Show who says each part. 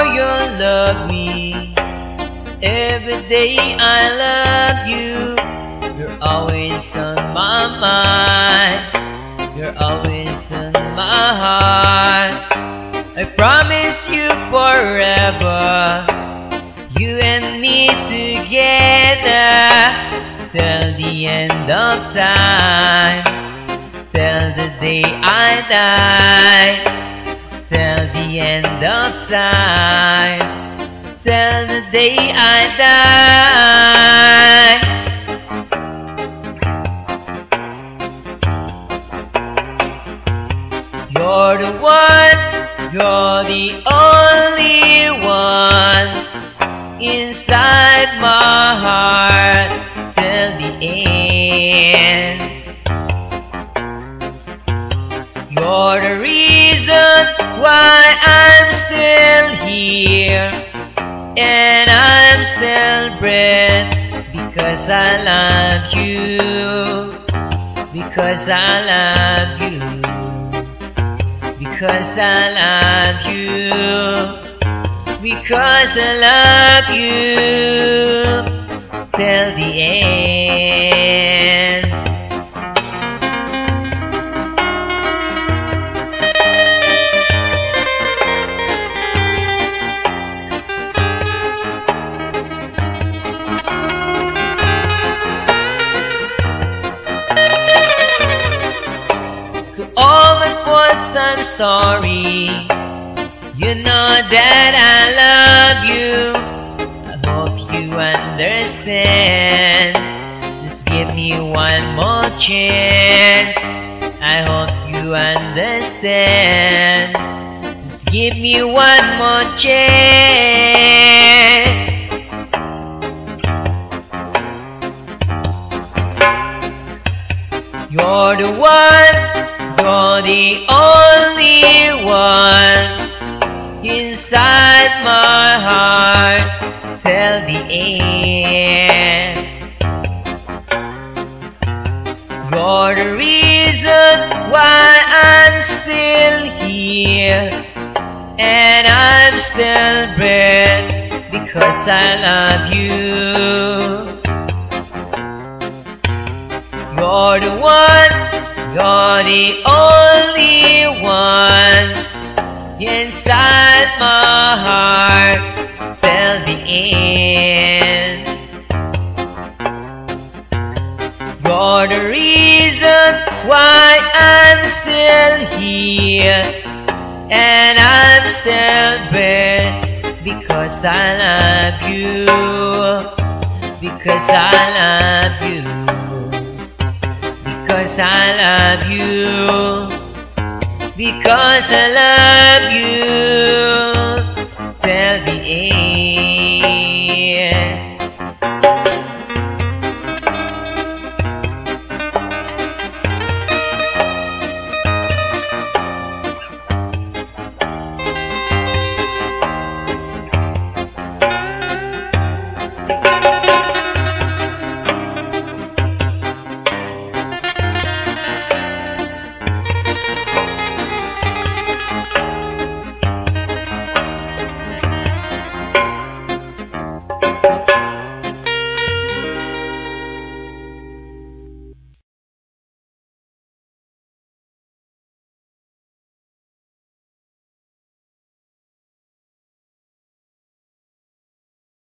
Speaker 1: you love me. Every day I love you. You're always on my mind. You're always in my heart. I promise you forever, you and me together, till the end of time, till the day I die, till the end of time, till the day I die. You're the one, you're the only one inside my heart till the end. You're the reason why I'm still here, and I'm still breathing because I love you, because I love you. Because I love you, because I love you till the end. To all my faults, I'm sorry. You know that I love you. I hope you understand. Just give me one more chance. I hope you understand. Just give me one more chance. You're the one, you're the only one inside my heart till the end. You're the reason why I'm still here, and I'm still breathing because I love you. You're the one, you're the only one inside my heart till the end. You're the reason why I'm still here, and I'm still breathing because I love you, because I love you. Because I love you, because I love you till the end.